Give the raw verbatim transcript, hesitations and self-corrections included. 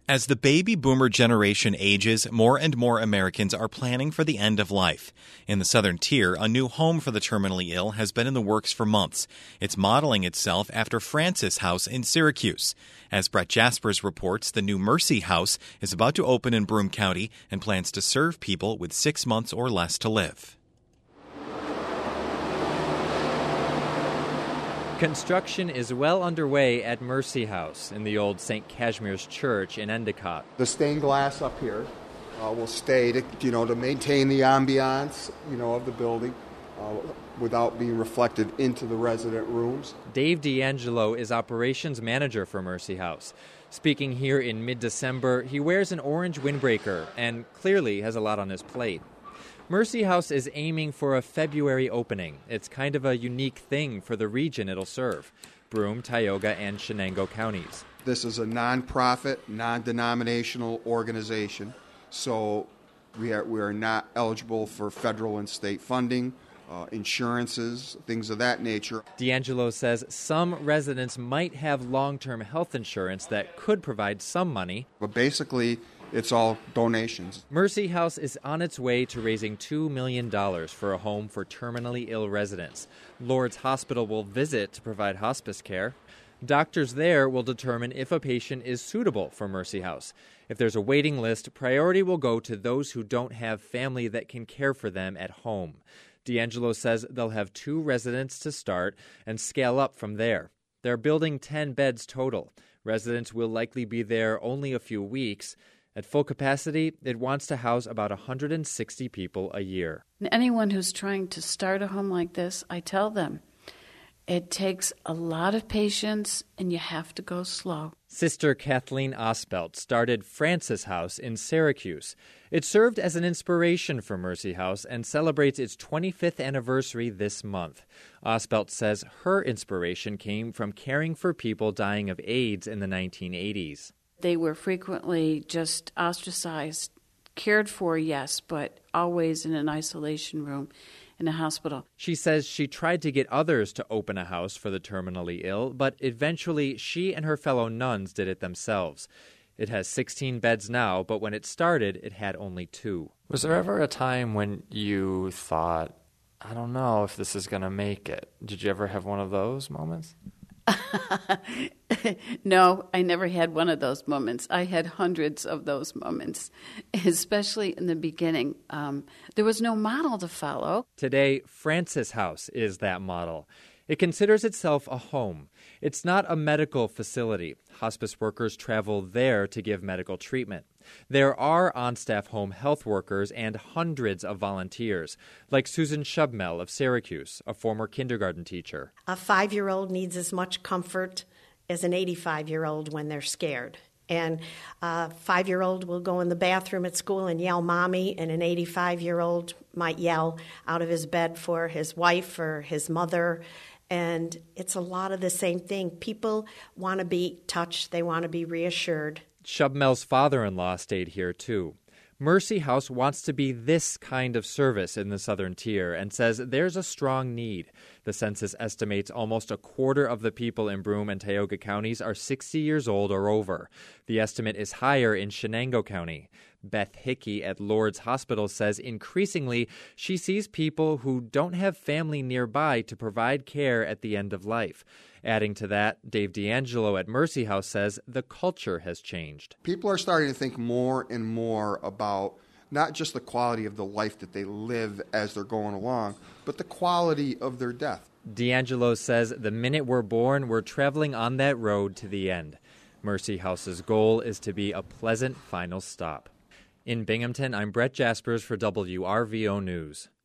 As the baby boomer generation ages, more and more Americans are planning for the end of life. In the Southern Tier, a new home for the terminally ill has been in the works for months. It's modeling itself after Francis House in Syracuse. As Brett Jaspers reports, the new Mercy House is about to open in Broome County and plans to serve people with six months or less to live. Construction is well underway at Mercy House in the old Saint Casimir's Church in Endicott. The stained glass up here uh, will stay to, you know, to maintain the ambiance, you know, of the building uh, without being reflected into the resident rooms. Dave D'Angelo is operations manager for Mercy House. Speaking here in mid-December, he wears an orange windbreaker and clearly has a lot on his plate. Mercy House is aiming for a February opening. It's kind of a unique thing for the region it'll serve, Broome, Tioga, and Shenango counties. This is a nonprofit, non-denominational organization, so we are, we are not eligible for federal and state funding, uh, insurances, things of that nature. D'Angelo says some residents might have long-term health insurance that could provide some money. But basically, it's all donations. Mercy House is on its way to raising two million dollars for a home for terminally ill residents. Lourdes Hospital will visit to provide hospice care. Doctors there will determine if a patient is suitable for Mercy House. If there's a waiting list, priority will go to those who don't have family that can care for them at home. D'Angelo says they'll have two residents to start and scale up from there. They're building ten beds total. Residents will likely be there only a few weeks. At full capacity, it wants to house about one hundred sixty people a year. Anyone who's trying to start a home like this, I tell them, it takes a lot of patience and you have to go slow. Sister Kathleen Osbelt started Francis House in Syracuse. It served as an inspiration for Mercy House and celebrates its twenty-fifth anniversary this month. Osbelt says her inspiration came from caring for people dying of AIDS in the nineteen eighties. They were frequently just ostracized, cared for, yes, but always in an isolation room in a hospital. She says she tried to get others to open a house for the terminally ill, but eventually she and her fellow nuns did it themselves. It has sixteen beds now, but when it started, it had only two. Was there ever a time when you thought, I don't know if this is going to make it? Did you ever have one of those moments? No, I never had one of those moments. I had hundreds of those moments, especially in the beginning. Um, there was no model to follow. Today, Francis House is that model. It considers itself a home. It's not a medical facility. Hospice workers travel there to give medical treatment. There are on-staff home health workers and hundreds of volunteers, like Susan Shubmel of Syracuse, a former kindergarten teacher. A five-year-old needs as much comfort as an eighty-five-year-old when they're scared. And a five-year-old will go in the bathroom at school and yell, "Mommy," and an eighty-five-year-old might yell out of his bed for his wife or his mother. And it's a lot of the same thing. People want to be touched. They want to be reassured. Shubmel's father-in-law stayed here, too. Mercy House wants to be this kind of service in the Southern Tier and says there's a strong need. The census estimates almost a quarter of the people in Broome and Tioga counties are sixty years old or over. The estimate is higher in Shenango County. Beth Hickey at Lourdes Hospital says increasingly she sees people who don't have family nearby to provide care at the end of life. Adding to that, Dave D'Angelo at Mercy House says the culture has changed. People are starting to think more and more about not just the quality of the life that they live as they're going along, but the quality of their death. D'Angelo says the minute we're born, we're traveling on that road to the end. Mercy House's goal is to be a pleasant final stop. In Binghamton, I'm Brett Jaspers for W R V O News.